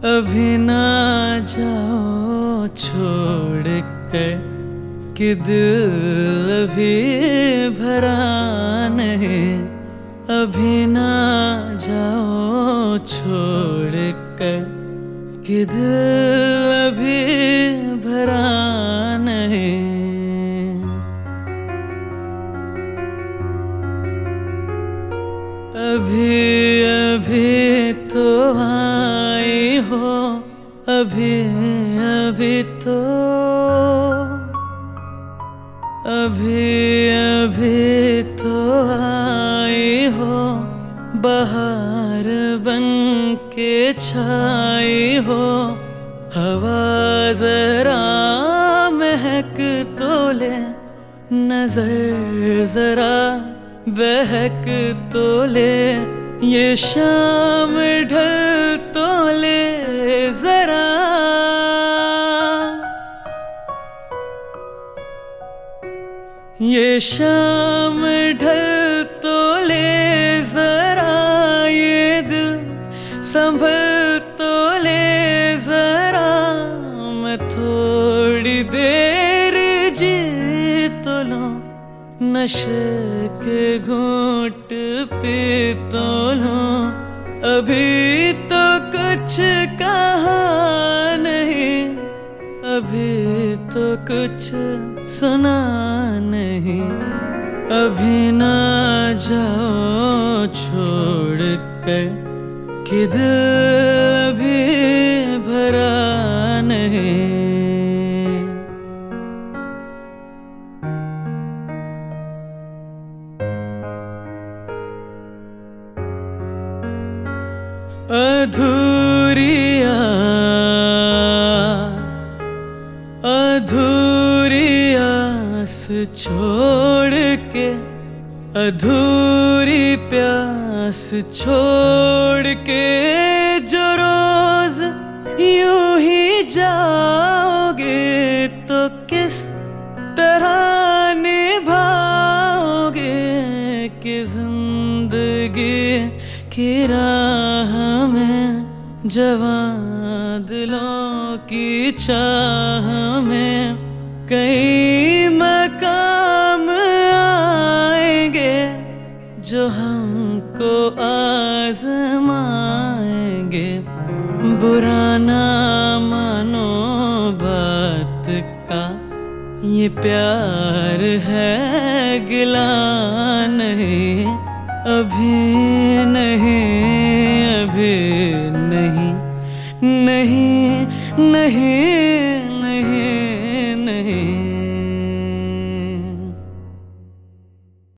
अभी ना जाओ छोड़ कर कि दिल अभी भरा नहीं। अभी ना जाओ छोड़ कर कि दिल अभी भरा नहीं। अभी अभी तो आई हो, अभी अभी तो, अभी अभी तो आई हो, बहार बन के छाई हो। हवा जरा महक तो ले, नजर जरा बहक तो ले, ये शाम ढल तो ले जरा। ये शाम ढल तो ले जरा, ये दिल संभल तो ले जरा। मैं थोड़ी देर जी तो लूं, नशे के घूंट पी तो लूं। अभी तो कुछ कहा नहीं, अभी तो कुछ सुना नहीं। अभी ना जाओ छोड़ कर कि दिल अभी भरा नहीं। अधूरी आस, अधूरी आस छोड़ के, अधूरी प्यास छोड़ के, जो रोज यूं ही जाओगे तो किस तरह निभाओगे कि जिंदगी की राह में, जवां दिलों की चाह में कई मकाम आएंगे जो हमको आजमाएंगे। बुरा ना मानो बात का, ये प्यार है गिला नहीं। अभी नहीं, अभी नहीं, नहीं नहीं।